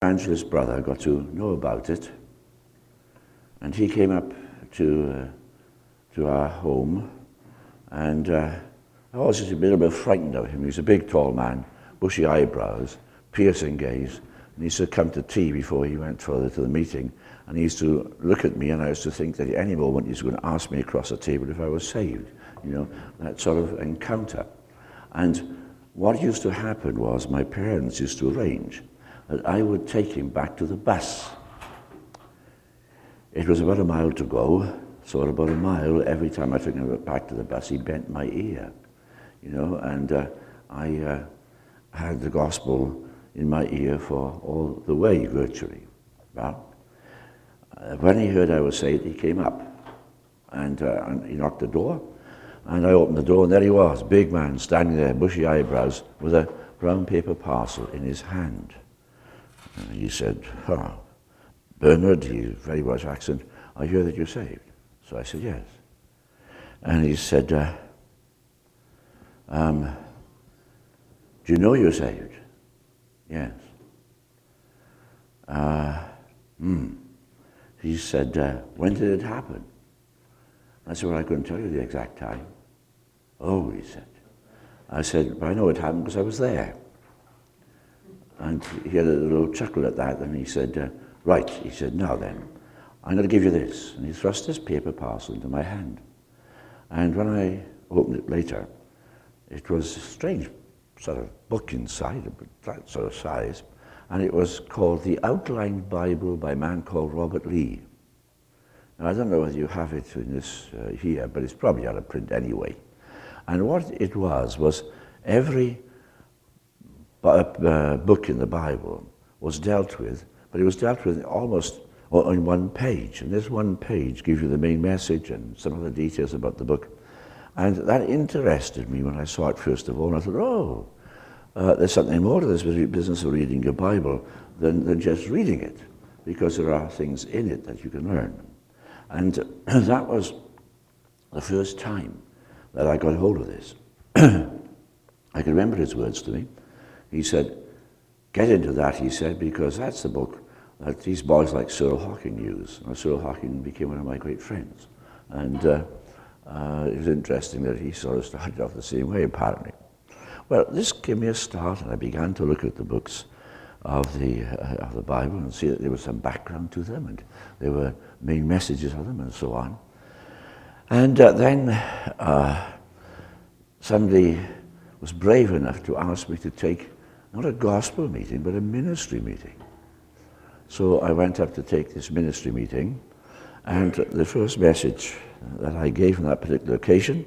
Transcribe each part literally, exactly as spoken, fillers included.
evangelist brother got to know about it, and he came up to uh, to our home, and uh, I was just a little bit frightened of him. He was a big, tall man, bushy eyebrows, piercing gaze, and he used to come to tea before he went further to the meeting, and he used to look at me, and I used to think that at any moment he was going to ask me across the table if I was saved, you know, that sort of encounter. And what used to happen was my parents used to arrange that I would take him back to the bus. It was about a mile to go, so at about a mile, every time I took him back to the bus, he bent my ear, you know, and uh, I uh, had the gospel in my ear for all the way, virtually. Well, uh, when he heard I was saved, he came up, and, uh, and he knocked the door, and I opened the door, and there he was, big man, standing there, bushy eyebrows, with a brown paper parcel in his hand. And he said, "Huh, Bernard," he very Welsh accent, "I hear that you're saved." So I said, "Yes." And he said, uh, um, "Do you know you're saved?" "Yes." Uh, hmm. He said, uh, "When did it happen?" I said, "Well, I couldn't tell you the exact time." "Oh," he said. I said, "But I know it happened because I was there." And he had a little chuckle at that, and he said, uh, "Right," he said, "now then, I'm going to give you this." And he thrust this paper parcel into my hand. And when I opened it later, it was a strange sort of book inside, that sort of size, and it was called The Outline Bible by a man called Robert Lee. Now, I don't know whether you have it in this uh, here, but it's probably out of print anyway. And what it was, was every uh, book in the Bible was dealt with, but it was dealt with almost on one page. And this one page gives you the main message and some other details about the book. And that interested me when I saw it first of all. And I thought, oh, uh, there's something more to this business of reading your Bible than, than just reading it, because there are things in it that you can learn. And that was the first time that I got hold of this. I can remember his words to me. He said, "Get into that," he said, "because that's the book that these boys like Cyril Hawking use." And Cyril Hawking became one of my great friends. And uh, uh, it was interesting that he sort of started off the same way, apparently. Well, this gave me a start, and I began to look at the books of the, uh, of the Bible and see that there was some background to them, and there were main messages of them, and so on. And uh, then uh, somebody was brave enough to ask me to take not a gospel meeting, but a ministry meeting. So I went up to take this ministry meeting, and the first message that I gave on that particular occasion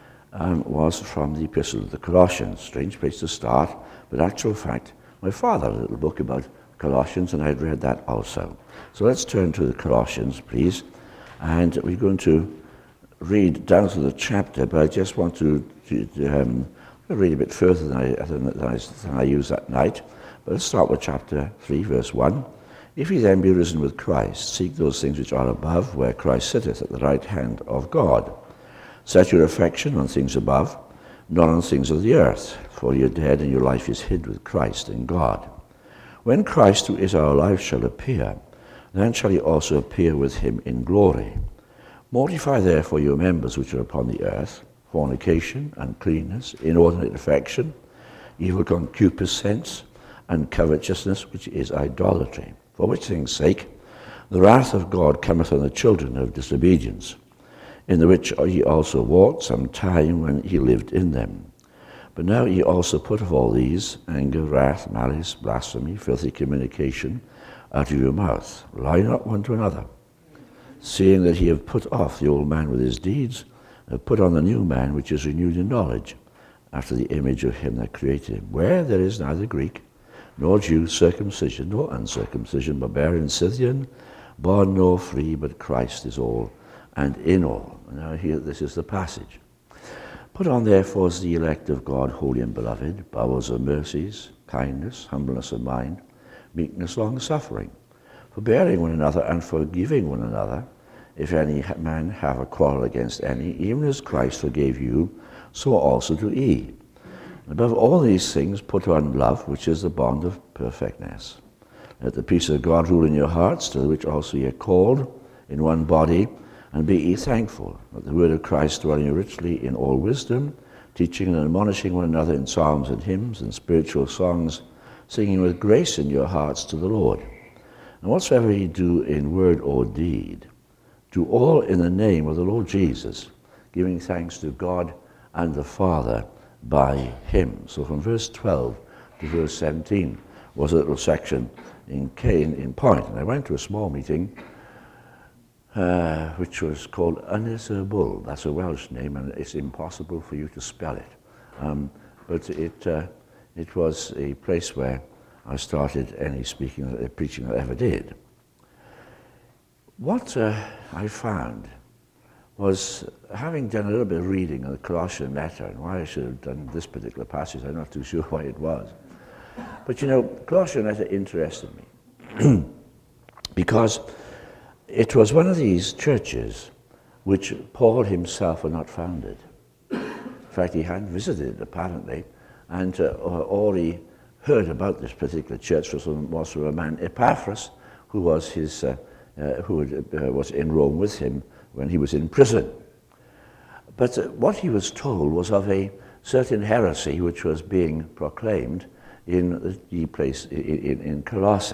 um, was from the Epistle of the Colossians. Strange place to start, but actual fact, my father had a little book about Colossians, and I had read that also. So let's turn to the Colossians, please, and we're going to read down to the chapter, but I just want to, to um, read a bit further than I, than, I, than I used that night. But let's start with chapter three, verse one. "If ye then be risen with Christ, seek those things which are above, where Christ sitteth at the right hand of God. Set your affection on things above, not on things of the earth, for ye are dead, and your life is hid with Christ in God. When Christ, who is our life, shall appear, then shall ye also appear with him in glory. Mortify therefore your members which are upon the earth, fornication, uncleanness, inordinate affection, evil concupiscence, and covetousness, which is idolatry. For which things' sake the wrath of God cometh on the children of disobedience, in the which ye also walked some time when ye lived in them. But now ye also put of all these, anger, wrath, malice, blasphemy, filthy communication, out of your mouth. Lie not one to another, seeing that ye have put off the old man with his deeds, and have put on the new man, which is renewed in knowledge, after the image of him that created him, where there is neither Greek, nor Jew, circumcision, nor uncircumcision, barbarian, Scythian, bond nor free, but Christ is all, and in all." Now here, this is the passage. "Put on therefore as the elect of God, holy and beloved, bowels of mercies, kindness, humbleness of mind, meekness, long-suffering, forbearing one another, and forgiving one another, if any man have a quarrel against any, even as Christ forgave you, so also do ye. Above all these things put on love, which is the bond of perfectness. Let the peace of God rule in your hearts, to which also ye are called in one body, and be ye thankful. Let the word of Christ dwell in you richly in all wisdom, teaching and admonishing one another in psalms and hymns and spiritual songs, singing with grace in your hearts to the Lord. And whatsoever ye do in word or deed, do all in the name of the Lord Jesus, giving thanks to God and the Father by him. So from verse twelve to verse seventeen was a little section in Cain in point. And I went to a small meeting uh, which was called Ynys-y-Bwll. That's a Welsh name, and it's impossible for you to spell it. Um, but it, uh, it was a place where I started any speaking, uh, preaching I ever did. What uh, I found was, having done a little bit of reading of the Colossian letter, and why I should have done this particular passage, I'm not too sure why it was. But you know, Colossian letter interested me because it was one of these churches which Paul himself had not founded. In fact, he hadn't visited it, apparently, and uh, all he heard about this particular church was from, was from a man, Epaphras, who was his, uh, uh, who had, uh, was in Rome with him when he was in prison. But uh, what he was told was of a certain heresy which was being proclaimed in the place in, in, in Colossae.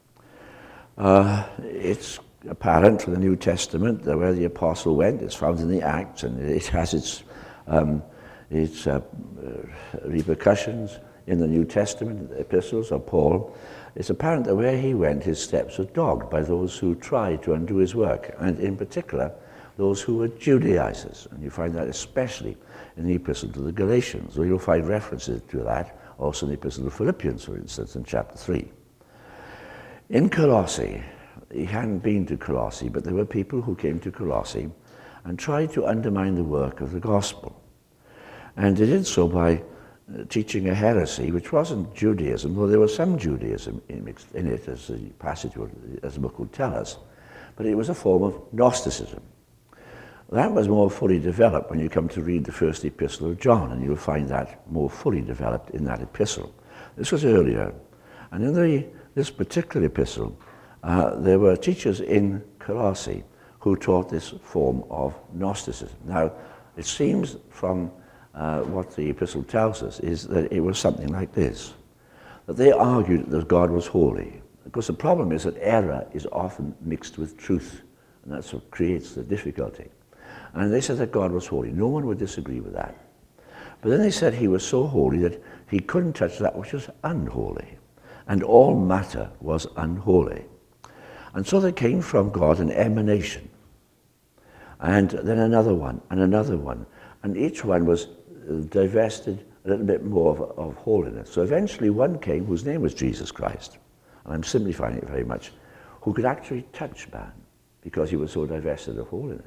Uh, it's apparent from the New Testament that where the apostle went, it's found in the Acts, and it has its, um, its uh, uh, repercussions in the New Testament, the epistles of Paul. It's apparent that where he went, his steps were dogged by those who tried to undo his work, and in particular, those who were Judaizers. And you find that especially in the epistle to the Galatians, where you'll find references to that also in the epistle to the Philippians, for instance, in chapter three. In Colossae, he hadn't been to Colossae, but there were people who came to Colossae and tried to undermine the work of the gospel. And they did so by uh, teaching a heresy, which wasn't Judaism, though there was some Judaism in, in it, as the passage, would, as the book would tell us, but it was a form of Gnosticism. That was more fully developed when you come to read the first epistle of John, and you'll find that more fully developed in that epistle. This was earlier, and in the, this particular epistle, uh, there were teachers in Colossae who taught this form of Gnosticism. Now, it seems from uh, what the epistle tells us is that it was something like this, that they argued that God was holy. Because the problem is that error is often mixed with truth, and that's what creates the difficulty. And they said that God was holy. No one would disagree with that. But then they said he was so holy that he couldn't touch that which was unholy. And all matter was unholy. And so there came from God an emanation. And then another one, and another one. And each one was divested a little bit more of, of holiness. So eventually one came whose name was Jesus Christ. And I'm simplifying it very much. Who could actually touch man because he was so divested of holiness.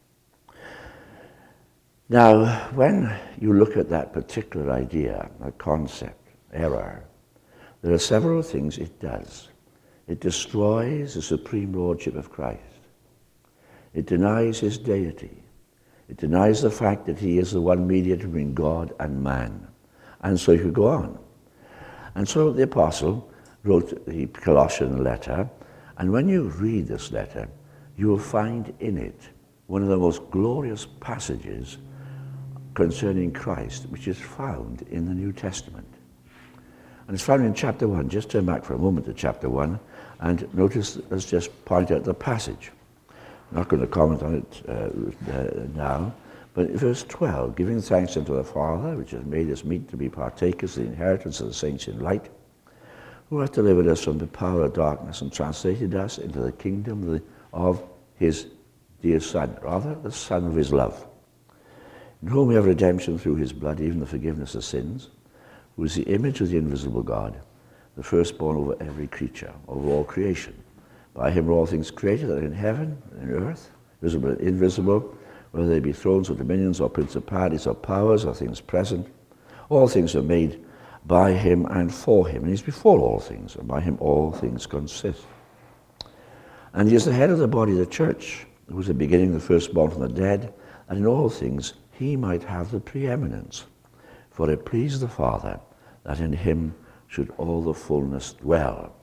Now, when you look at that particular idea, that concept, error, there are several things it does. It destroys the supreme lordship of Christ. It denies his deity. It denies the fact that he is the one mediator between God and man. And so you could go on. And so the apostle wrote the Colossian letter, and when you read this letter, you will find in it one of the most glorious passages concerning Christ, which is found in the New Testament. And it's found in chapter one. Just turn back for a moment to chapter one, and notice, let's just point out the passage. I'm not going to comment on it uh, uh, now, but verse twelve, giving thanks unto the Father, which has made us meet to be partakers of the inheritance of the saints in light, who hath delivered us from the power of darkness and translated us into the kingdom of, the, of his dear Son, rather the Son of his love, in whom we have redemption through his blood, even the forgiveness of sins, who is the image of the invisible God, the firstborn over every creature, over all creation. By him are all things created that are in heaven and in earth, visible and invisible, whether they be thrones or dominions or principalities or powers or things present. All things are made by him and for him, and he is before all things, and by him all things consist. And he is the head of the body of the church, who is the beginning, the firstborn from the dead, and in all things he might have the preeminence. For it pleased the Father that in him should all the fullness dwell,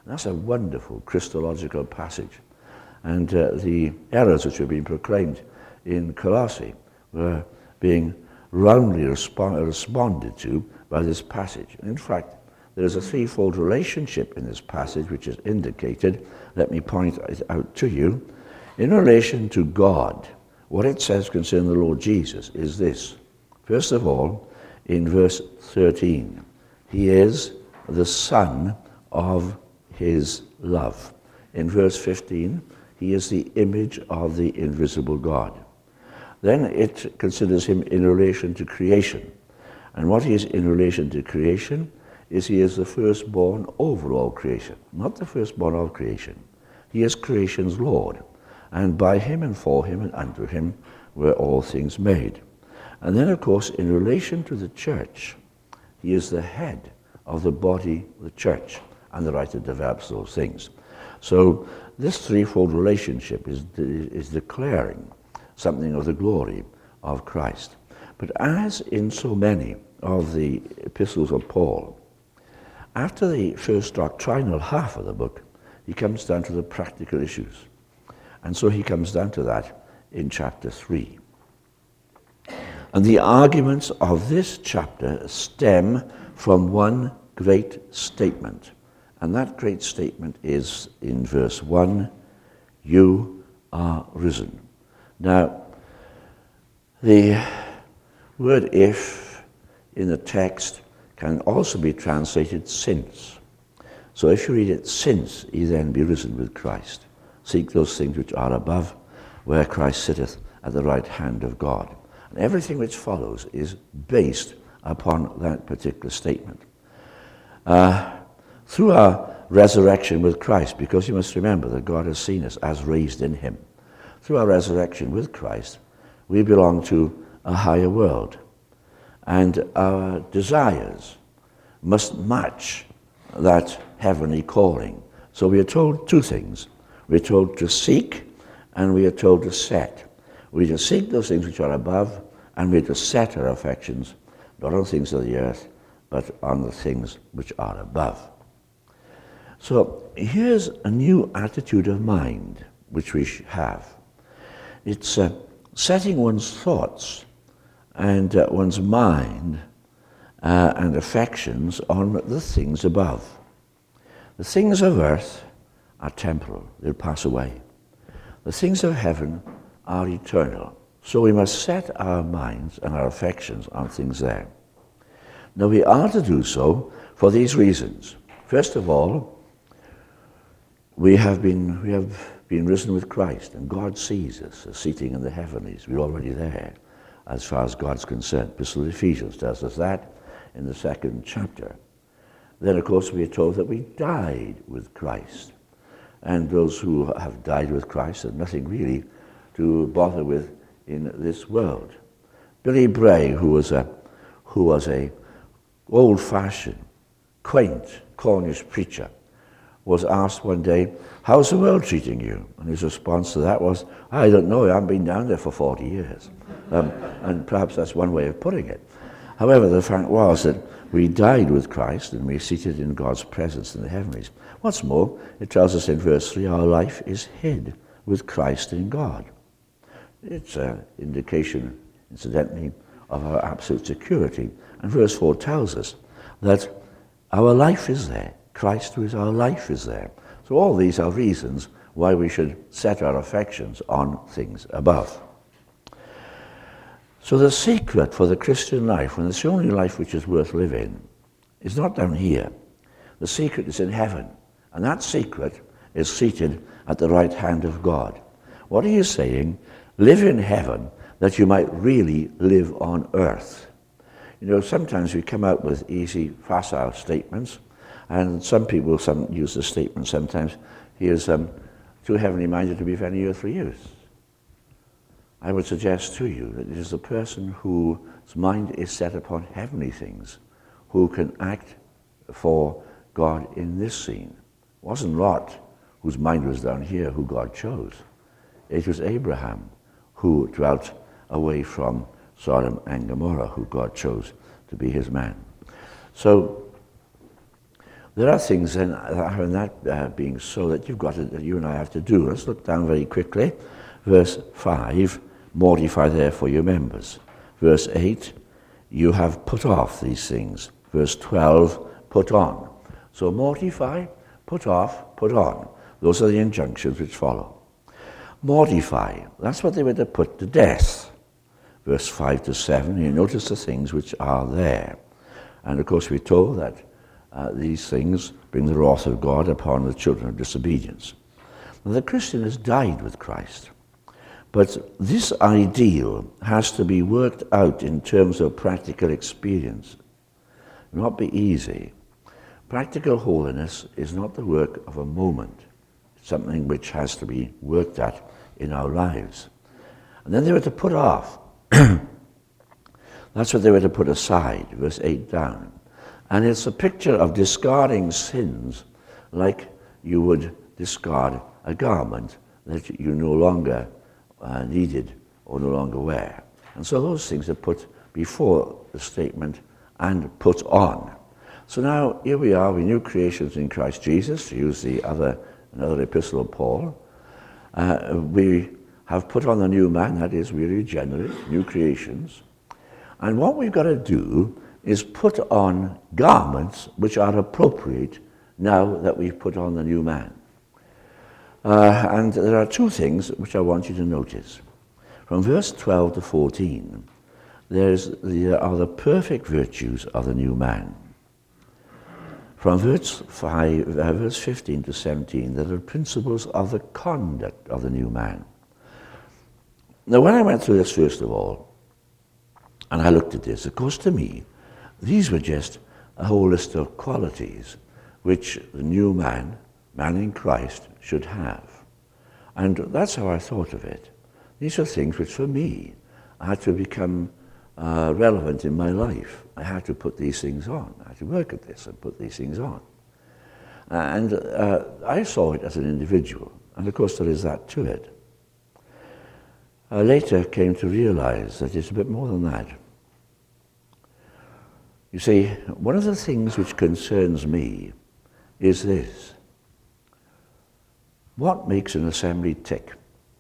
And that's a wonderful Christological passage. And uh, the errors which were being proclaimed in Colossae were being roundly respond responded to by this passage. And in fact, there is a threefold relationship in this passage which is indicated. Let me point it out to you. In relation to God, what it says concerning the Lord Jesus is this. First of all, in verse thirteen, he is the Son of his love. In verse fifteen, he is the image of the invisible God. Then it considers him in relation to creation. And what he is in relation to creation is he is the firstborn over all creation, not the firstborn of creation. He is creation's Lord, and by him and for him and unto him were all things made. And then, of course, in relation to the church, he is the head of the body, the church, and the writer develops those things. So this threefold relationship is, is declaring something of the glory of Christ. But as in so many of the epistles of Paul, after the first doctrinal half of the book, he comes down to the practical issues. And so he comes down to that in chapter three. And the arguments of this chapter stem from one great statement. And that great statement is in verse one, you are risen. Now, the word if in the text can also be translated since. So if you read it, since he then be risen with Christ, seek those things which are above, where Christ sitteth at the right hand of God. And everything which follows is based upon that particular statement. Uh, through our resurrection with Christ, because you must remember that God has seen us as raised in him. Through our resurrection with Christ, we belong to a higher world. And our desires must match that heavenly calling. So we are told two things. We are told to seek, and we are told to set. We are to seek those things which are above, and we are to set our affections, not on things of the earth, but on the things which are above. So here's a new attitude of mind which we have. It's uh, setting one's thoughts and uh, one's mind uh, and affections on the things above. The things of earth are temporal, they'll pass away. The things of heaven are eternal. So we must set our minds and our affections on things there. Now we are to do so for these reasons. First of all, we have been, we have been risen with Christ, and God sees us as seating in the heavenlies. We're already there as far as God's concerned. Epistle of Ephesians tells us that in the second chapter. Then, of course, we are told that we died with Christ. And those who have died with Christ have nothing really to bother with in this world. Billy Bray, who was a, who was a old-fashioned, quaint Cornish preacher, was asked one day, how's the world treating you? And his response to that was, I don't know, I haven't been down there for forty years. Um, and perhaps that's one way of putting it. However, the fact was that we died with Christ and we're seated in God's presence in the heavenlies. What's more, it tells us in verse three, our life is hid with Christ in God. It's an indication, incidentally, of our absolute security. And verse four tells us that our life is there. Christ, who is our life, is there. So all these are reasons why we should set our affections on things above. So the secret for the Christian life, and it's the only life which is worth living, is not down here. The secret is in heaven. And that secret is seated at the right hand of God. What are you saying? Live in heaven that you might really live on earth. You know, sometimes we come out with easy, facile statements, and some people some use the statement sometimes, he is um, too heavenly minded to be of any earthly use. I would suggest to you that it is the person whose mind is set upon heavenly things who can act for God in this scene. It wasn't Lot, whose mind was down here, who God chose. It was Abraham, who dwelt away from Sodom and Gomorrah, who God chose to be his man. So There are things then, having that uh, being so, that you've got to, that you and I have to do. Let's look down very quickly. Verse five, mortify therefore your members. Verse eight, you have put off these things. Verse twelve, put on. So mortify, put off, put on. Those are the injunctions which follow. Mortify, that's what they were to put to death. Verse five to seven, you notice the things which are there. And of course we're told that uh, these things bring the wrath of God upon the children of disobedience. Now, the Christian has died with Christ. But this ideal has to be worked out in terms of practical experience. It will not be easy. Practical holiness is not the work of a moment. It's something which has to be worked at in our lives. And then they were to put off. That's what they were to put aside, verse eight down. And it's a picture of discarding sins like you would discard a garment that you no longer uh, needed or no longer wear. And so those things are put before the statement, and put on. So now here we are, we new creations in Christ Jesus, to use the other another epistle of Paul. Uh, we have put on the new man, that is, we regenerate, new creations. And what we've got to do is put on garments which are appropriate now that we've put on the new man. Uh, and there are two things which I want you to notice. From verse twelve to fourteen, there's the, there are the perfect virtues of the new man. From verse, five, uh, verse fifteen to seventeen, there are principles of the conduct of the new man. Now, when I went through this, first of all, and I looked at this, of course, to me, these were just a whole list of qualities which the new man, man in Christ, should have. And that's how I thought of it. These are things which, for me, I had to become uh, relevant in my life. I had to put these things on. I had to work at this and put these things on. And uh, I saw it as an individual. And of course, there is that to it. I later came to realize that it's a bit more than that. You see, one of the things which concerns me is this. What makes an assembly tick?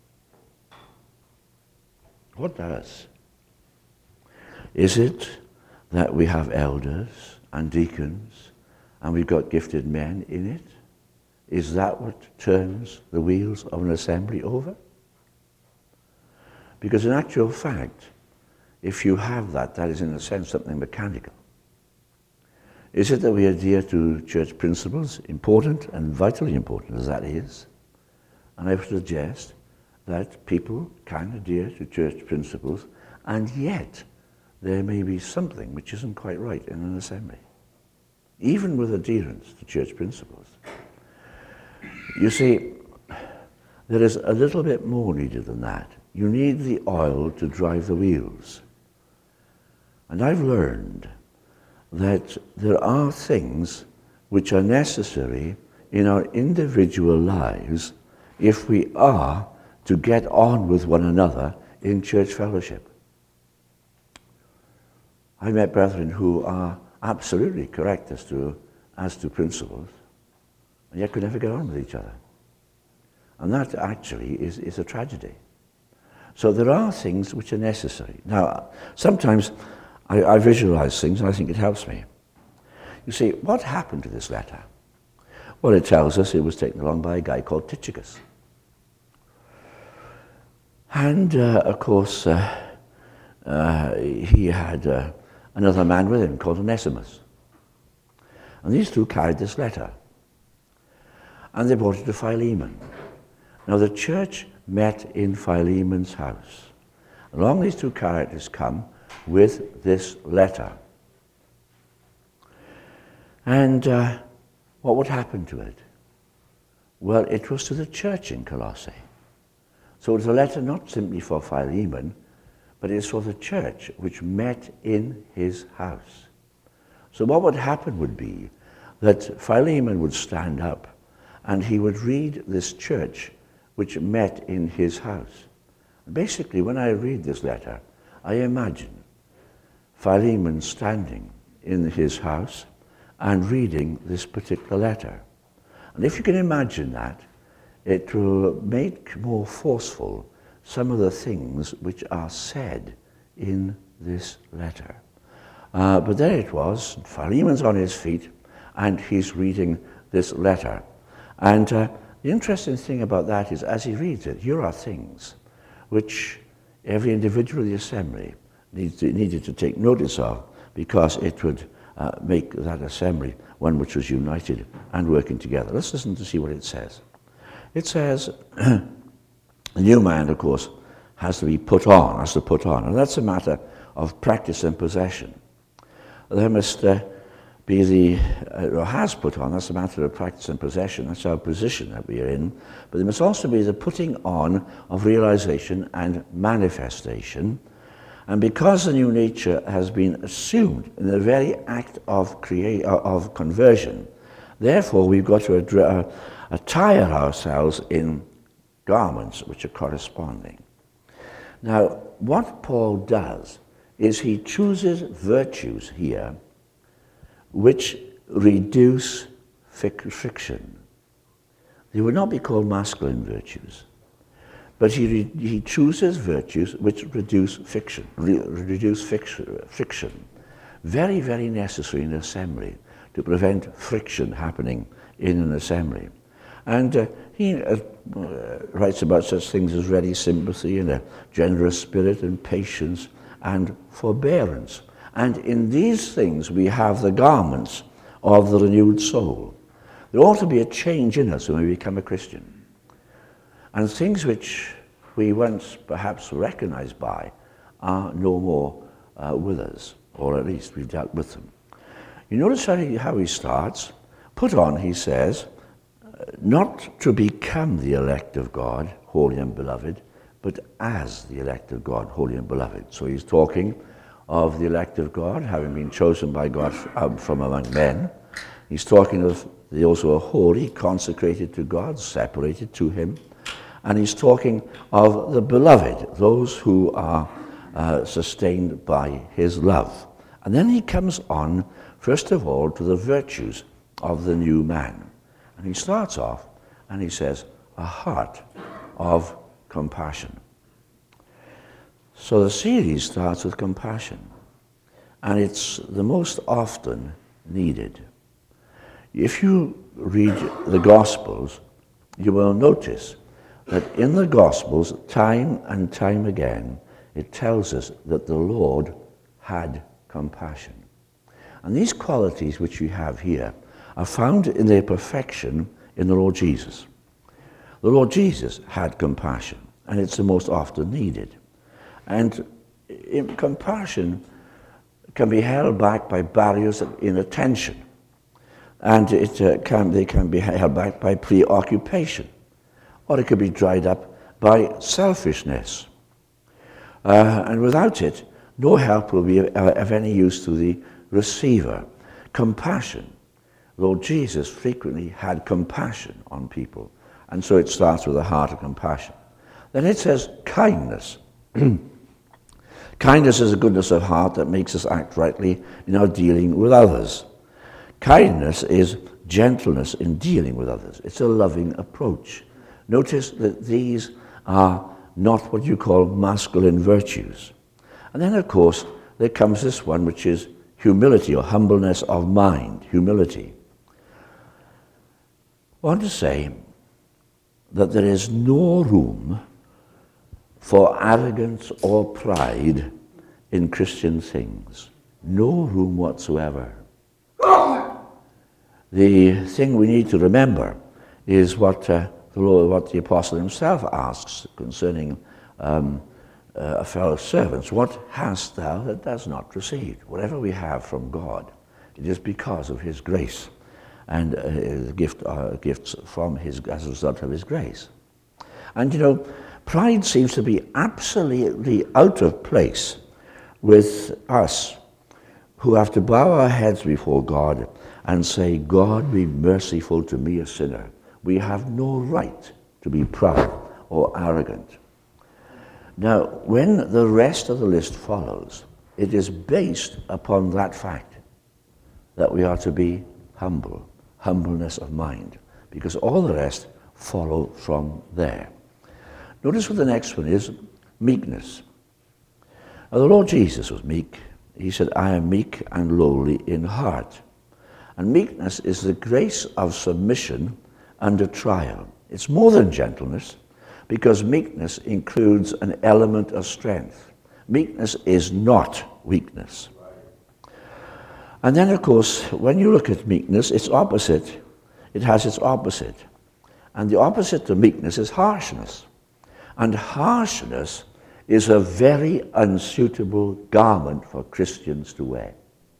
What does? Is it that we have elders and deacons and we've got gifted men in it? Is that what turns the wheels of an assembly over? Because in actual fact, if you have that, that is in a sense something mechanical. Is it that we adhere to church principles, important and vitally important as that is? And I would suggest that people can adhere to church principles, and yet there may be something which isn't quite right in an assembly, even with adherence to church principles. You see, there is a little bit more needed than that. You need the oil to drive the wheels. And I've learned that there are things which are necessary in our individual lives if we are to get on with one another in church fellowship. I met brethren who are absolutely correct as to, as to principles, and yet could never get on with each other. And that actually is, is a tragedy. So there are things which are necessary. Now, sometimes I, I visualize things and I think it helps me. You see, what happened to this letter? Well, it tells us it was taken along by a guy called Tychicus. And, uh, of course, uh, uh, he had uh, another man with him called Onesimus. And these two carried this letter. And they brought it to Philemon. Now, the church met in Philemon's house. Along these two characters come with this letter. And uh, what would happen to it? Well, it was to the church in Colossae. So it's a letter not simply for Philemon, but it's for the church which met in his house. So what would happen would be that Philemon would stand up and he would read this church which met in his house. Basically, when I read this letter, I imagine Philemon standing in his house and reading this particular letter. And if you can imagine that, it will make more forceful some of the things which are said in this letter. Uh, but there it was, Philemon's on his feet, and he's reading this letter. And uh, the interesting thing about that is, as he reads it, here are things which every individual of the assembly needs to, needed to take notice of, because it would uh, make that assembly one which was united and working together. Let's listen to see what it says. It says, the new man, of course, has to be put on, has to put on, and that's a matter of practice and possession. There must uh, be the, uh, or has put on, that's a matter of practice and possession, that's our position that we are in, but there must also be the putting on of realization and manifestation. And because the new nature has been assumed in the very act of create, of conversion, therefore we've got to address, uh, attire ourselves in garments which are corresponding. Now, what Paul does is he chooses virtues here which reduce friction. They would not be called masculine virtues, but he, he chooses virtues which reduce friction, re, reduce friction. Very, very necessary in assembly to prevent friction happening in an assembly. And uh, he uh, uh, writes about such things as ready sympathy and a generous spirit and patience and forbearance. And in these things we have the garments of the renewed soul. There ought to be a change in us when we become a Christian. And things which we once perhaps recognized by are no more uh, with us, or at least we've dealt with them. You notice how he, how he starts. Put on, he says, not to become the elect of God, holy and beloved, but as the elect of God, holy and beloved. So he's talking of the elect of God, having been chosen by God um, from among men. He's talking of those who are holy, consecrated to God, separated to him. And he's talking of the beloved, those who are uh, sustained by his love. And then he comes on, first of all, to the virtues of the new man. And he starts off and he says, a heart of compassion. So the series starts with compassion, and it's the most often needed. If you read the Gospels, you will notice that in the Gospels, time and time again, it tells us that the Lord had compassion. And these qualities which we have here are found in their perfection in the Lord Jesus. The Lord Jesus had compassion, and it's the most often needed. And in compassion can be held back by barriers in attention, and it uh, can, they can be held back by preoccupation, or it can be dried up by selfishness. Uh, and without it, no help will be of, of any use to the receiver. Compassion. Lord Jesus frequently had compassion on people, and so it starts with a heart of compassion. Then it says kindness. Kindness is a goodness of heart that makes us act rightly in our dealing with others. Kindness is gentleness in dealing with others. It's a loving approach. Notice that these are not what you call masculine virtues. And then, of course, there comes this one, which is humility or humbleness of mind, humility. I want to say that there is no room for arrogance or pride in Christian things. No room whatsoever. The thing we need to remember is what uh, the Lord, what the apostle himself asks concerning um, uh, a fellow servant. What hast thou that does not receive? Whatever we have from God, it is because of his grace and uh, the gift, uh, gifts from his, as a result of his grace. And you know, pride seems to be absolutely out of place with us who have to bow our heads before God and say, God, be merciful to me, a sinner. We have no right to be proud or arrogant. Now, when the rest of the list follows, it is based upon that fact that we are to be humble, humbleness of mind, because all the rest follow from there. Notice what the next one is, meekness. Now, the Lord Jesus was meek. He said, I am meek and lowly in heart. And meekness is the grace of submission under trial. It's more than gentleness, because meekness includes an element of strength. Meekness is not weakness. And then, of course, when you look at meekness, its opposite, it has its opposite. And the opposite to meekness is harshness. And harshness is a very unsuitable garment for Christians to wear.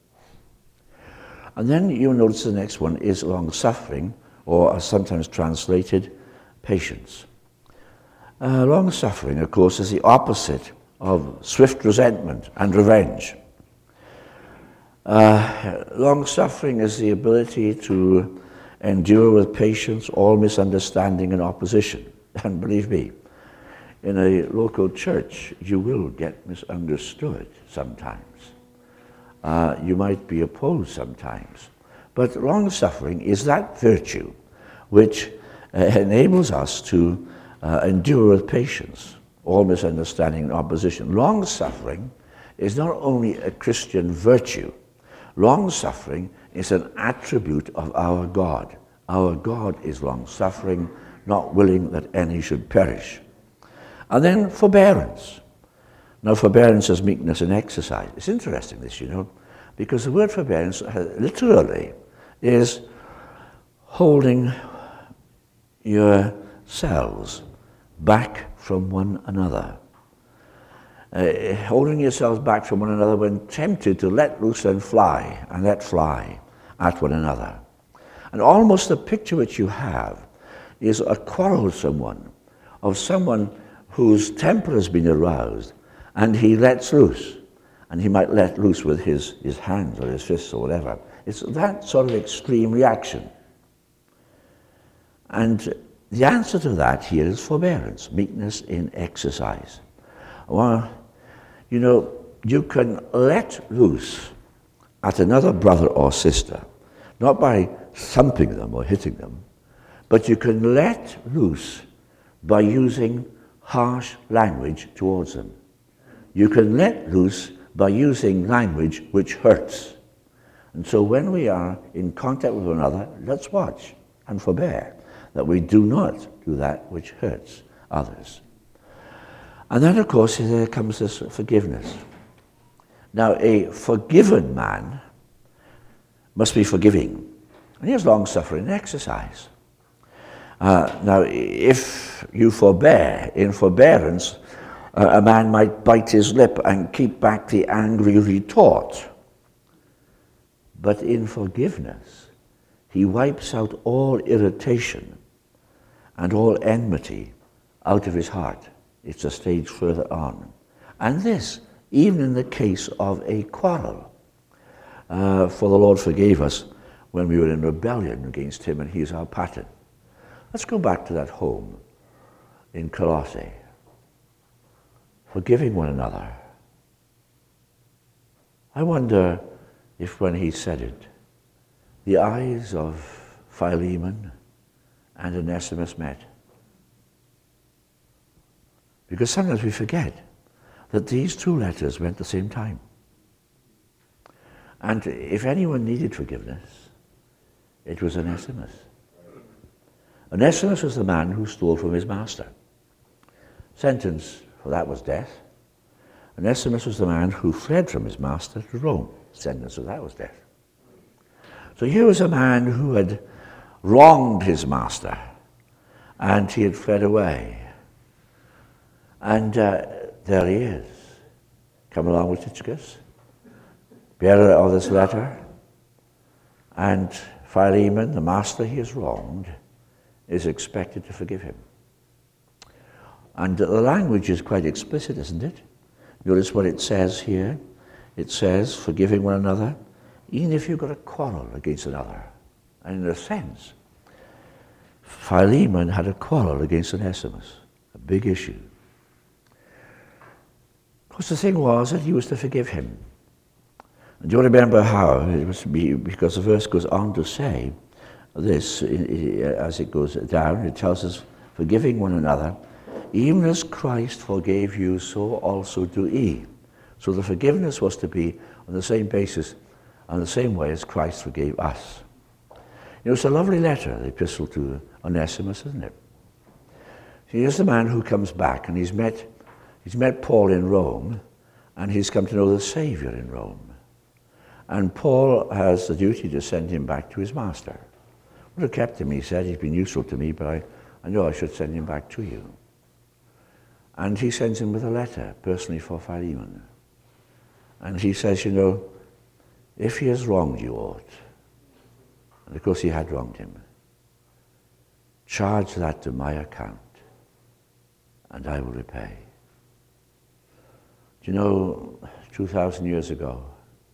And then you'll notice the next one is long-suffering, or sometimes translated, patience. Uh, long-suffering, of course, is the opposite of swift resentment and revenge. Uh, long-suffering is the ability to endure with patience all misunderstanding and opposition. And believe me, in a local church, you will get misunderstood sometimes. Uh, you might be opposed sometimes. But long-suffering is that virtue which uh, enables us to uh, endure with patience all misunderstanding and opposition. Long-suffering is not only a Christian virtue. Long-suffering is an attribute of our God. Our God is long-suffering, not willing that any should perish. And then forbearance. Now, forbearance is meekness in exercise. It's interesting, this, you know, because the word forbearance uh, literally is holding yourselves back from one another. Uh, holding yourselves back from one another when tempted to let loose and fly, and let fly at one another. And almost the picture which you have is a quarrelsome one, of someone whose temper has been aroused, and he lets loose. And he might let loose with his, his hands or his fists or whatever. It's that sort of extreme reaction. And the answer to that here is forbearance, meekness in exercise. Well, you know, you can let loose at another brother or sister, not by thumping them or hitting them, but you can let loose by using harsh language towards them. You can let loose by using language which hurts. And so when we are in contact with one another, let's watch and forbear that we do not do that which hurts others. And then, of course, there comes this forgiveness. Now, a forgiven man must be forgiving. And here's long-suffering exercise. Uh, now, if you forbear, in forbearance, uh, a man might bite his lip and keep back the angry retort. But in forgiveness, he wipes out all irritation and all enmity out of his heart. It's a stage further on. And this, even in the case of a quarrel. Uh, for the Lord forgave us when we were in rebellion against him, and he's our pattern. Let's go back to that home in Colossae. Forgiving one another. I wonder if when he said it, the eyes of Philemon and Onesimus met. Because sometimes we forget that these two letters went at the same time. And if anyone needed forgiveness, it was Onesimus. Onesimus was the man who stole from his master. Sentence for that was death. Onesimus was the man who fled from his master to Rome. Sentence for that was death. So here was a man who had wronged his master, and he had fled away. And uh, there he is. Come along with Tychicus, bearer of this letter. And Philemon, the master he has wronged, is expected to forgive him. And the language is quite explicit, isn't it? Notice what it says here. It says, forgiving one another, even if you've got a quarrel against another. And in a sense, Philemon had a quarrel against Onesimus, a big issue. Of course, the thing was that he was to forgive him. Do you remember how? It was be, because the verse goes on to say this, as it goes down, it tells us, forgiving one another, even as Christ forgave you, so also do ye. So the forgiveness was to be on the same basis, on the same way as Christ forgave us. You know, it's a lovely letter, the epistle to Onesimus, isn't it? Here's the man who comes back, and he's met, he's met Paul in Rome, and he's come to know the Saviour in Rome. And Paul has the duty to send him back to his master. I would have kept him, he said. He's been useful to me, but I, I know I should send him back to you. And he sends him with a letter, personally for Philemon. And he says, you know, if he has wronged you aught, and of course he had wronged him, charge that to my account, and I will repay. Do you know, two thousand years ago,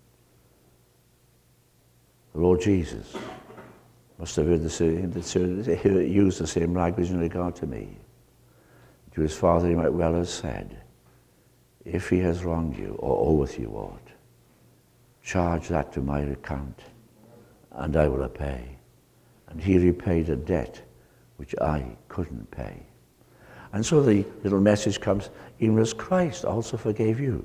the Lord Jesus must have heard the same, used the same language in regard to me. To his father he might well have said, if he has wronged you or oweth you aught, charge that to my account, and I will repay. And he repaid a debt which I couldn't pay. And so the little message comes, even as Christ also forgave you.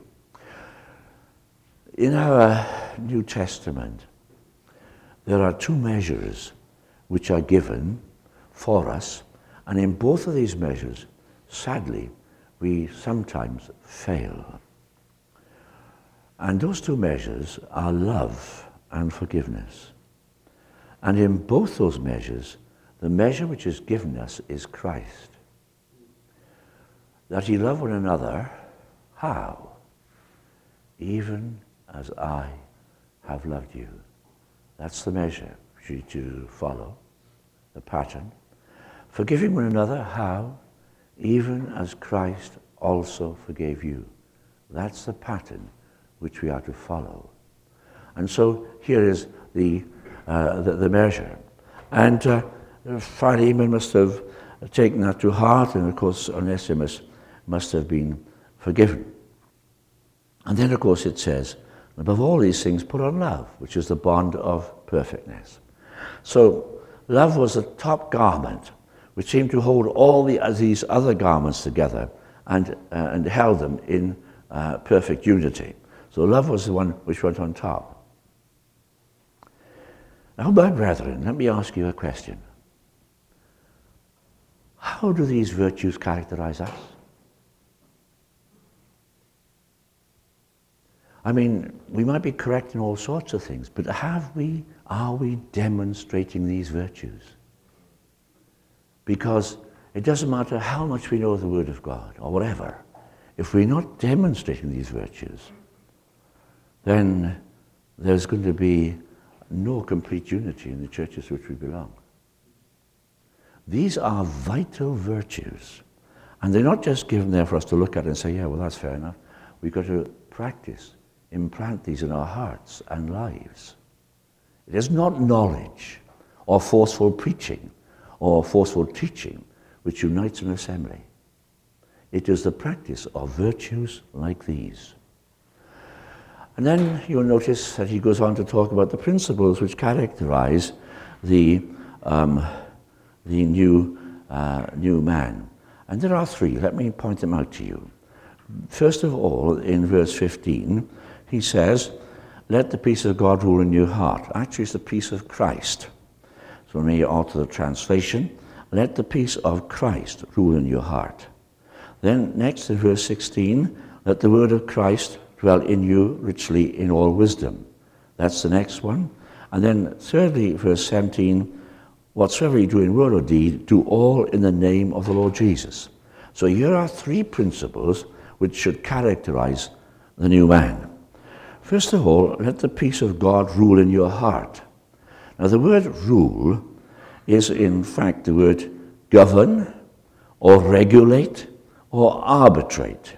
In our New Testament, there are two measures which are given for us, and in both of these measures, sadly, we sometimes fail. And those two measures are love and forgiveness. And in both those measures, the measure which is given us is Christ. That ye love one another, how? Even as I have loved you. That's the measure which you to follow, the pattern. Forgiving one another, how? Even as Christ also forgave you. That's the pattern which we are to follow. And so here is the, uh, the, the measure. And uh, Philemon must have taken that to heart, and of course Onesimus must have been forgiven. And then of course it says, above all these things put on love, which is the bond of perfectness. So love was the top garment which seemed to hold all the, uh, these other garments together and, uh, and held them in uh, perfect unity. So love was the one which went on top. Now, my brethren, let me ask you a question. How do these virtues characterize us? I mean, we might be correct in all sorts of things, but have we, are we demonstrating these virtues? Because it doesn't matter how much we know of the Word of God, or whatever, if we're not demonstrating these virtues, then there's going to be no complete unity in the churches to which we belong. These are vital virtues, and they're not just given there for us to look at and say, yeah, well, that's fair enough. We've got to practice, implant these in our hearts and lives. It is not knowledge or forceful preaching or forceful teaching which unites an assembly. It is the practice of virtues like these. And then you'll notice that he goes on to talk about the principles which characterize the, um, the new, uh, new man. And there are three. Let me point them out to you. First of all, in verse fifteen, he says, let the peace of God rule in your heart. Actually, it's the peace of Christ. So we may alter the translation. Let the peace of Christ rule in your heart. Then next in verse sixteen, let the word of Christ dwell in you richly in all wisdom. That's the next one. And then thirdly, verse seventeen, whatsoever you do in word or deed, do all in the name of the Lord Jesus. So here are three principles which should characterize the new man. First of all, let the peace of God rule in your heart. Now the word rule is in fact the word govern, or regulate, or arbitrate.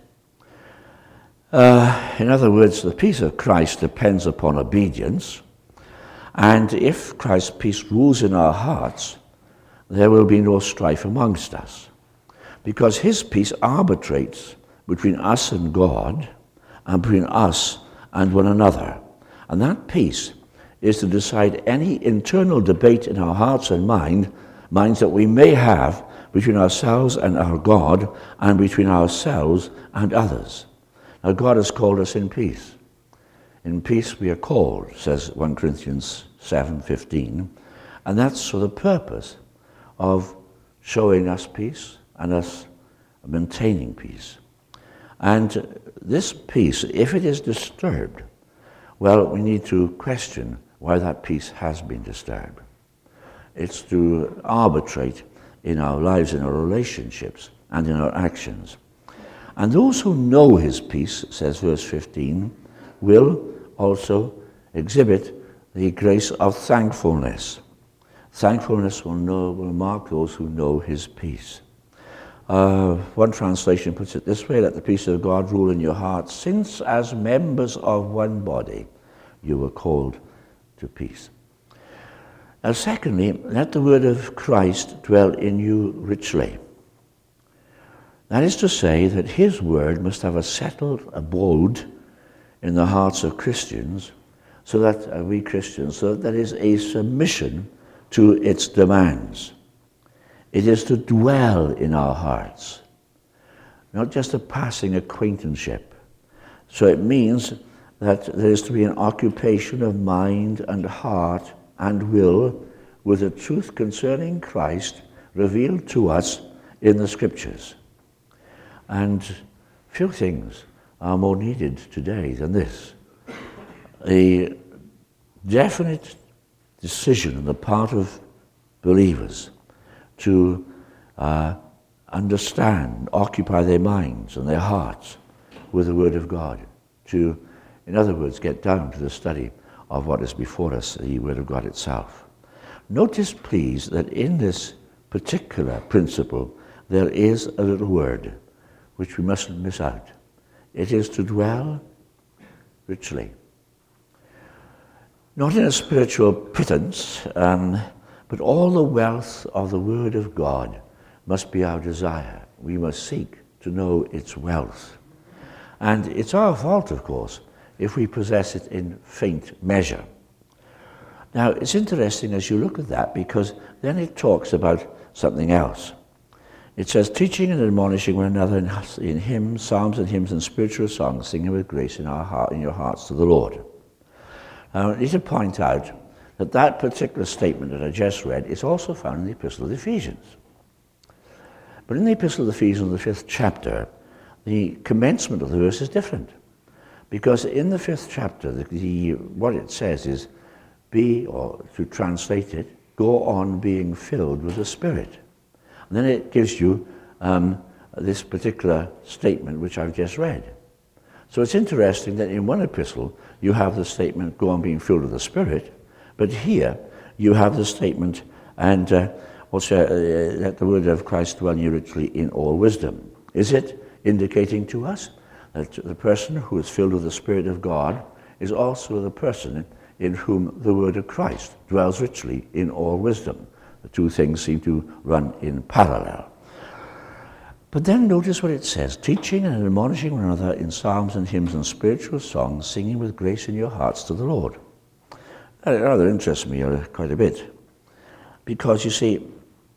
Uh, in other words, the peace of Christ depends upon obedience, and if Christ's peace rules in our hearts, there will be no strife amongst us, because his peace arbitrates between us and God, and between us and one another. And that peace is to decide any internal debate in our hearts and mind, minds that we may have between ourselves and our God, and between ourselves and others. Now, God has called us in peace. In peace we are called, says First Corinthians seven fifteen, and that's for the purpose of showing us peace and us maintaining peace. And this peace, if it is disturbed, well, we need to question why that peace has been disturbed. It's to arbitrate in our lives, in our relationships, and in our actions. And those who know his peace, says verse fifteen, will also exhibit the grace of thankfulness. Thankfulness will, know, will mark those who know his peace. Uh, one translation puts it this way: let the peace of God rule in your hearts, since as members of one body you were called to peace. Now, secondly, let the word of Christ dwell in you richly. That is to say that his word must have a settled abode in the hearts of Christians, so that uh, we Christians, so that there is a submission to its demands. It is to dwell in our hearts, not just a passing acquaintanceship. So it means that there is to be an occupation of mind and heart and will with the truth concerning Christ revealed to us in the Scriptures. And few things are more needed today than this. A definite decision on the part of believers to uh, understand, occupy their minds and their hearts with the Word of God, to, in other words, get down to the study of what is before us, the Word of God itself. Notice, please, that in this particular principle there is a little word which we mustn't miss out. It is to dwell richly. Not in a spiritual pittance, um, but all the wealth of the Word of God must be our desire. We must seek to know its wealth. And it's our fault, of course, if we possess it in faint measure. Now, it's interesting as you look at that, because then it talks about something else. It says, teaching and admonishing one another in, in hymns, psalms and hymns and spiritual songs, singing with grace in, our heart, in your hearts to the Lord. Now, I need to point out that that particular statement that I just read is also found in the Epistle of the Ephesians. But in the Epistle of the Ephesians, the fifth chapter, the commencement of the verse is different. Because in the fifth chapter, the, the, what it says is, be, or to translate it, go on being filled with the Spirit. And then it gives you um, this particular statement which I've just read. So it's interesting that in one epistle you have the statement, go on being filled with the Spirit, but here you have the statement, and uh, what's, uh, uh, let the word of Christ dwell in you richly in all wisdom. Is it indicating to us that the person who is filled with the Spirit of God is also the person in whom the word of Christ dwells richly in all wisdom? The two things seem to run in parallel. But then notice what it says, teaching and admonishing one another in psalms and hymns and spiritual songs, singing with grace in your hearts to the Lord. That rather interests me quite a bit, because you see,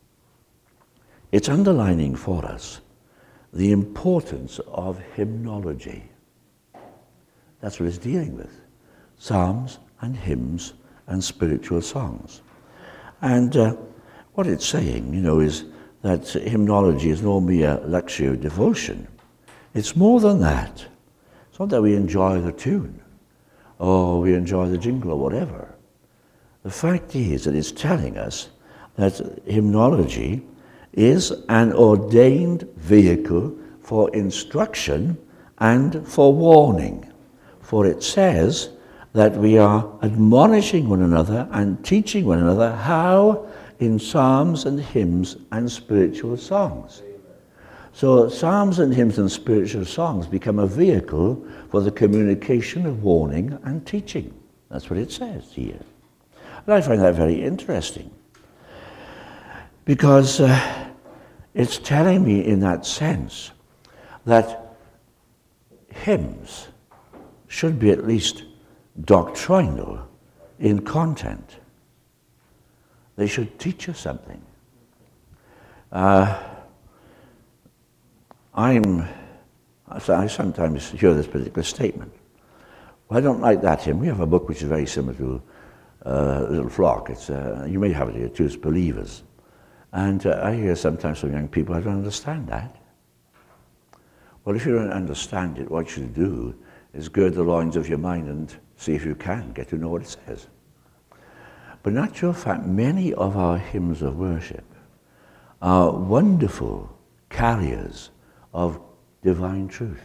it's underlining for us the importance of hymnology. That's what it's dealing with. Psalms and hymns and spiritual songs. And uh, what it's saying, you know, is that hymnology is no mere luxury of devotion. It's more than that. It's not that we enjoy the tune or we enjoy the jingle or whatever. The fact is that it's telling us that hymnology is an ordained vehicle for instruction and for warning. For it says that we are admonishing one another and teaching one another how in psalms and hymns and spiritual songs. So psalms and hymns and spiritual songs become a vehicle for the communication of warning and teaching. That's what it says here. And I find that very interesting, because uh, it's telling me in that sense that hymns should be at least doctrinal in content. They should teach us something. Uh, I'm, I sometimes hear this particular statement. Well, I don't like that hymn. We have a book which is very similar to uh, Little Flock. It's, uh, you may have it here too, it's Believers. And uh, I hear sometimes from young people, I don't understand that. Well, if you don't understand it, what you should do is gird the loins of your mind and see if you can get to know what it says. But in actual fact, many of our hymns of worship are wonderful carriers of divine truth.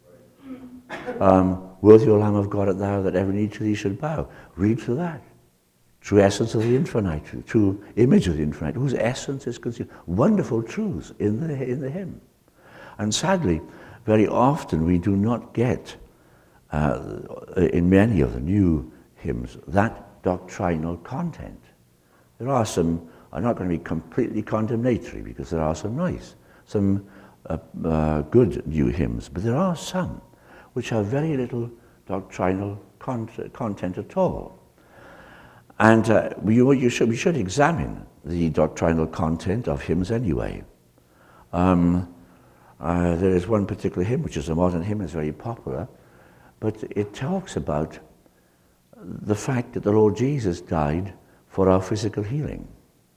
Um, Worthy, O Lamb of God, art thou that every knee to thee should bow. Read through that. True essence of the infinite, true image of the infinite, whose essence is concealed. Wonderful truths in the, in the hymn. And sadly, very often we do not get, uh, in many of the new hymns, that doctrinal content. There are some, are not going to be completely condemnatory, because there are some nice, some uh, uh, good new hymns, but there are some which have very little doctrinal con content at all. And uh, we, you should, we should examine the doctrinal content of hymns anyway. Um, uh, there is one particular hymn, which is a modern hymn, it's very popular, but it talks about the fact that the Lord Jesus died for our physical healing,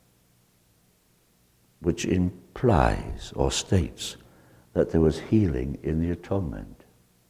which implies or states that there was healing in the atonement.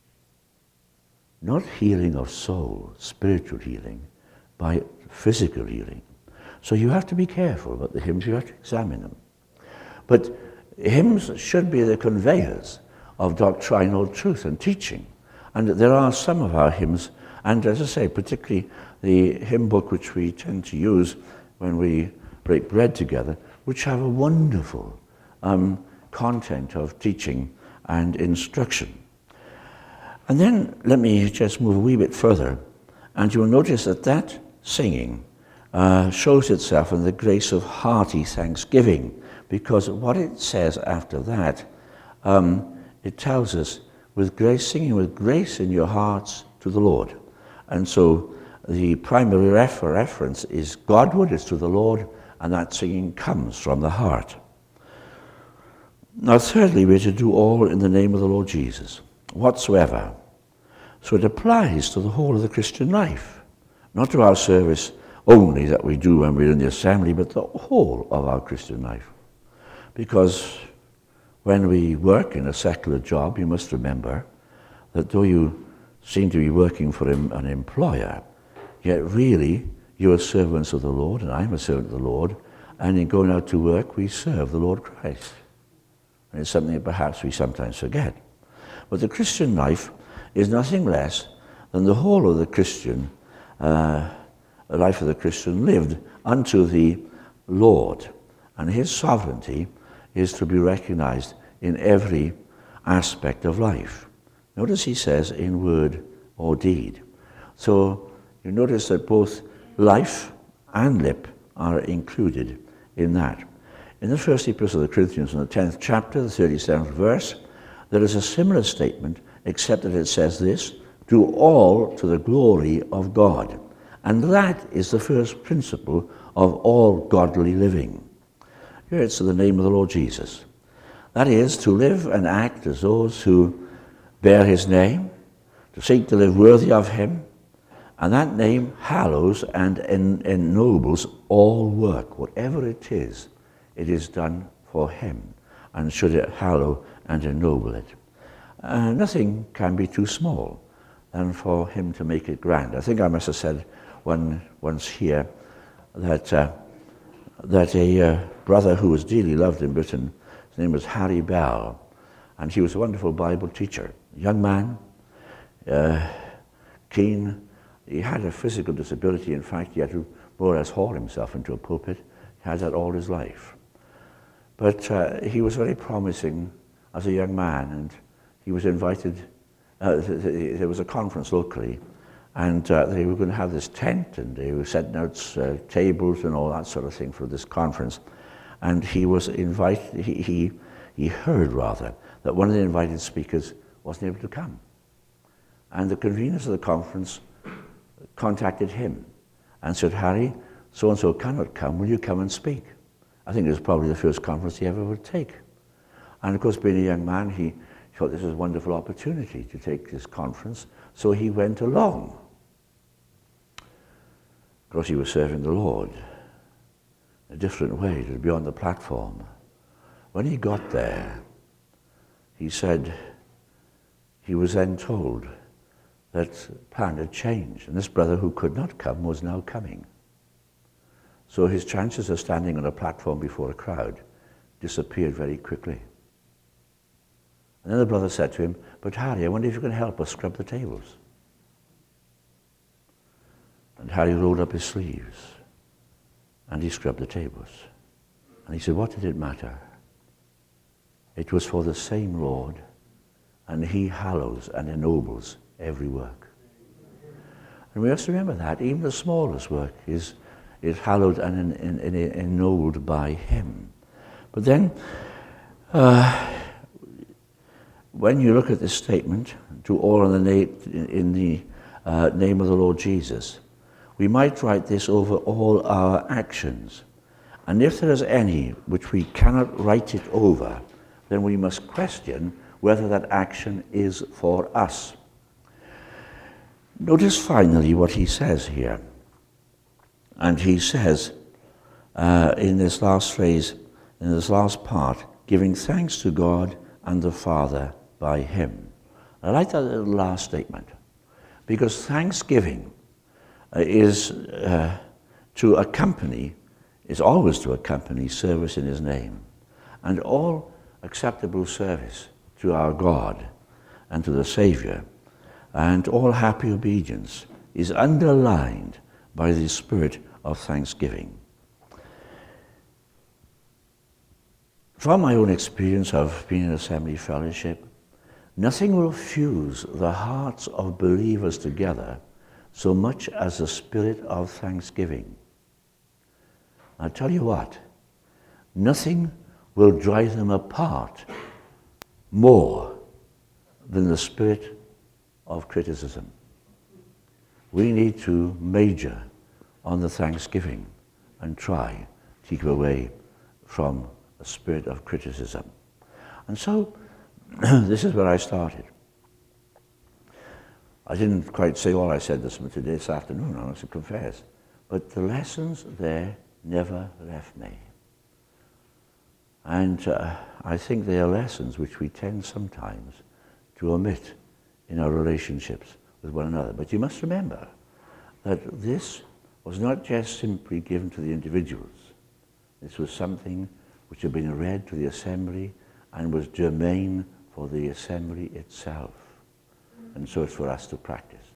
Not healing of soul, spiritual healing, by physical healing. So you have to be careful about the hymns, you have to examine them. But hymns should be the conveyors of doctrinal truth and teaching. And there are some of our hymns, and as I say, particularly the hymn book which we tend to use when we break bread together, which have a wonderful um, content of teaching and instruction. And then let me just move a wee bit further, and you will notice that that singing uh, shows itself in the grace of hearty thanksgiving, because what it says after that, um, it tells us, with grace, singing with grace in your hearts to the Lord. And so the primary refer reference is Godward, is to the Lord, and that singing comes from the heart. Now thirdly, we're to do all in the name of the Lord Jesus, whatsoever. So it applies to the whole of the Christian life, not to our service only that we do when we're in the assembly, but the whole of our Christian life. Because when we work in a secular job, you must remember that though you seem to be working for an employer, yet really you are servants of the Lord, and I'm a servant of the Lord, and in going out to work, we serve the Lord Christ. And it's something that perhaps we sometimes forget. But the Christian life is nothing less than the whole of the Christian, uh, the life of the Christian lived unto the Lord. And his sovereignty is to be recognized in every aspect of life. Notice he says in word or deed. So you notice that both life and lip are included in that. In the first epistle of the Corinthians, in the tenth chapter, the thirty-seventh verse, there is a similar statement, except that it says this, do all to the glory of God. And that is the first principle of all godly living. Here it's in the name of the Lord Jesus. That is, to live and act as those who bear his name, to seek to live worthy of him, and that name hallows and en ennobles all work. Whatever it is, it is done for him, and should it hallow and ennoble it. Uh, nothing can be too small than for him to make it grand. I think I must have said one, once here that, uh, that a uh, brother who was dearly loved in Britain, his name was Harry Bell, and he was a wonderful Bible teacher. Young man, uh, keen. He had a physical disability. In fact, he had to more or less haul himself into a pulpit. He had that all his life. But uh, he was very promising as a young man, and he was invited. Uh, th th there was a conference locally, and uh, they were going to have this tent, and they were setting out uh, tables and all that sort of thing for this conference. And he was invited. He, he he heard rather that one of the invited speakers wasn't able to come, and the conveners of the conference contacted him and said, Harry, so-and-so cannot come, will you come and speak? I think it was probably the first conference he ever would take. And of course, being a young man, he thought this was a wonderful opportunity to take this conference, so he went along. Of course, he was serving the Lord in a different way, to be on the platform. When he got there, he said he was then told that the plan had changed, and this brother who could not come was now coming. So his chances of standing on a platform before a crowd disappeared very quickly. And then the brother said to him, but Harry, I wonder if you can help us scrub the tables. And Harry rolled up his sleeves and he scrubbed the tables. And he said, what did it matter? It was for the same Lord, and he hallows and ennobles every work. And we have to remember that even the smallest work is, is hallowed and en, en, en, ennobled by him. But then, uh, when you look at this statement, to all in the, na in the uh, name of the Lord Jesus, we might write this over all our actions. And if there is any which we cannot write it over, then we must question whether that action is for us. Notice finally what he says here. And he says uh, in this last phrase, in this last part, giving thanks to God and the Father by him. I like that little last statement, because thanksgiving uh, is uh, to accompany, is always to accompany service in his name. And all acceptable service to our God and to the Savior, and all happy obedience is underlined by the spirit of thanksgiving. From my own experience of being in assembly fellowship, nothing will fuse the hearts of believers together so much as the spirit of thanksgiving. I'll tell you what, nothing will drive them apart more than the spirit of criticism. We need to major on the thanksgiving and try to keep away from a spirit of criticism. And so, this is where I started. I didn't quite say all I said this, today, this afternoon, I must confess, but the lessons there never left me. And uh, I think they are lessons which we tend sometimes to omit in our relationships with one another. But you must remember that this was not just simply given to the individuals. This was something which had been read to the assembly and was germane for the assembly itself. And so it's for us to practice.